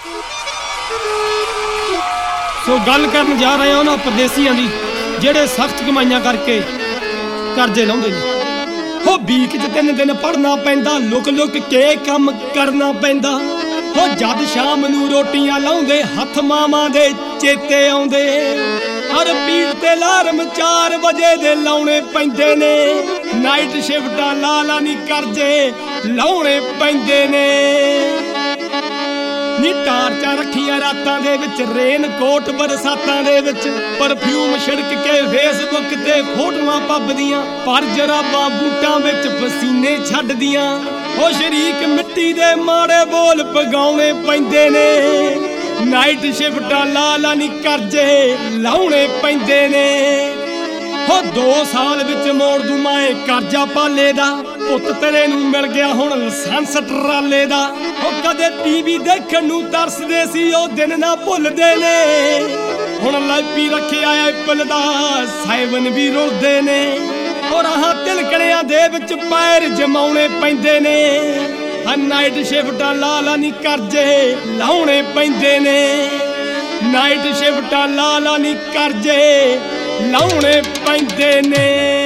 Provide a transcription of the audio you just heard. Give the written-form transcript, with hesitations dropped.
ਸੋ ਗੱਲ ਕਰਨ ਜਾ ਰਹੇ ਹਾਂ ਉਹਨਾਂ ਪਰਦੇਸੀਆਂ ਦੀ ਜਿਹੜੇ ਸਖਤ ਕਮਾਈਆਂ ਕਰਕੇ ਕਰਜ਼ੇ ਲਾਉਂਦੇ ਨੇ। ਹੋ ਵੀਕ 'ਚ 3 ਦਿਨ ਪੜ੍ਹਨਾ ਪੈਂਦਾ, ਲੁਕ ਲੁਕ ਕੇ ਕੰਮ ਕਰਨਾ ਪੈਂਦਾ। ਹੋ ਜਦ ਸ਼ਾਮ ਨੂੰ ਰੋਟੀਆਂ ਲਾਉਂਦੇ ਹੱਥ ਮਾਵਾਂ ਦੇ ਚੇਤੇ ਆਉਂਦੇ। ਹਰ ਪੀੜ ਤੇ ਅਲਾਰਮ 4 ਵਜੇ ਦੇ ਲਾਉਣੇ ਪੈਂਦੇ ਨੇ। ਨਾਈਟ ਸ਼ਿਫਟਾਂ ਲਾ ਨੀ ਕਰਜ਼ੇ ਲਾਉਣੇ ਪੈਂਦੇ ਨੇ। ਨੀ ਟਾਰਚਾਂ ਰੱਖੀਆਂ ਰਾਤਾਂ ਦੇ ਵਿੱਚ, ਰੇਨ ਕੋਟ ਬਰਸਾਤਾਂ ਦੇ ਵਿੱਚ, ਪਰਫਿਊਮ ਛਿੜਕ ਕੇ ਫੇਸਬੁੱਕ ਤੇ ਫੋਟੋਆਂ ਪੱਬਦੀਆਂ, ਪਰ ਜਰਾਬਾਂ ਬੂਟਾਂ ਵਿੱਚ ਪਸੀਨੇ ਛੱਡਦੀਆਂ। ਉਹ ਸ਼ਰੀਕ ਮਿੱਟੀ ਦੇ ਮਾੜੇ ਬੋਲ ਪਗਾਉਣੇ ਪੈਂਦੇ ਨੇ। ਨਾਈਟ ਸ਼ਿਫਟਾਂ ਲਾ ਨੀ ਕਰਜ਼ੇ ਲਾਉਣੇ ਪੈਂਦੇ ਨੇ। ਹੋ 2 ਸਾਲ ਵਿੱਚ ਮੋੜ ਦੂੰ ਮੈਂ ਕਰਜ਼ਾ ਪਾਲੇ ਦਾ, ਪੁੱਤ ਤੇਰੇ ਨੂੰ ਮਿਲ ਗਿਆ ਹੁਣ ਲਾਇਸੈਂਸ ਟਰਾਲੇ ਦਾ। ਉਹ ਕਦੇ ਟੀਵੀ ਦੇਖਣ ਨੂੰ ਤਰਸਦੇ ਸੀ, ਉਹ ਦਿਨ ਨਾ ਭੁੱਲਦੇ ਨੇ। ਹੁਣ ਲਾਈਪੀ ਰੱਖਿਆ ਐਪਲ ਦਾ, 7 ਵੀ ਰੁਲਦੇ ਨੇ। ਉਹ ਰਾਹਾਂ ਤਿਲਕਣਿਆਂ ਦੇ ਵਿੱਚ ਪੈਰ ਜਮਾਉਣੇ ਪੈਂਦੇ ਨੇ। ਨਾਈਟ ਸ਼ਿਫਟਾਂ ਲਾ ਨੀ ਕਰਜ਼ੇ ਲਾਉਣੇ ਪੈਂਦੇ ਨੇ। ਨਾਈਟ ਸ਼ਿਫਟਾਂ ਲਾ ਨੀ ਕਰਜ਼ੇ ਲਾਉਣੇ ਪੈਂਦੇ ਨੇ।